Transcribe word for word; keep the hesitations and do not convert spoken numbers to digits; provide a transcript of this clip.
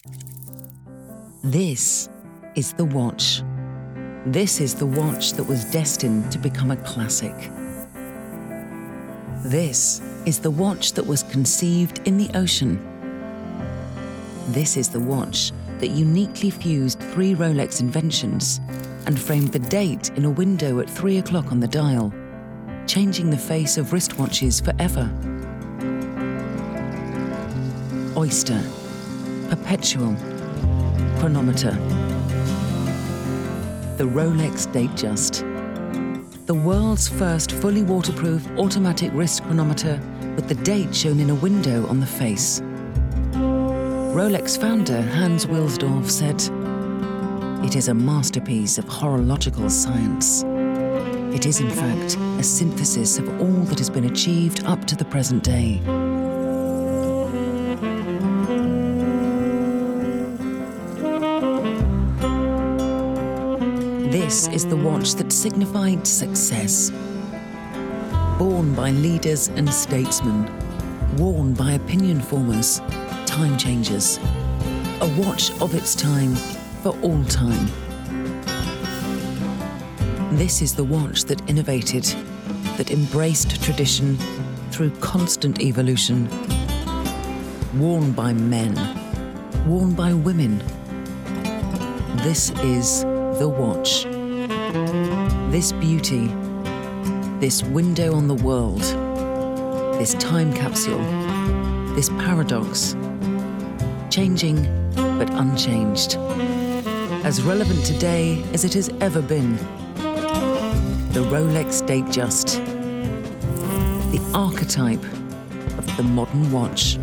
This is the watch. This is the watch that was destined to become a classic. This is the watch that was conceived in the ocean. This is the watch that uniquely fused three Rolex inventions and framed the date in a window at three o'clock on the dial, changing the face of wristwatches forever. Oyster, Perpetual, Chronometer. The Rolex Datejust. The world's first fully waterproof automatic wrist chronometer with the date shown in a window on the face. Rolex founder Hans Wilsdorf said, "It is a masterpiece of horological science. It is, in fact, a synthesis of all that has been achieved up to the present day." This is the watch that signified success. Born by leaders and statesmen, worn by opinion formers, time changers. A watch of its time for all time. This is the watch that innovated, that embraced tradition through constant evolution. Worn by men, worn by women. This is the watch. This beauty, this window on the world, this time capsule, this paradox, changing but unchanged, as relevant today as it has ever been. The Rolex Datejust, the archetype of the modern watch.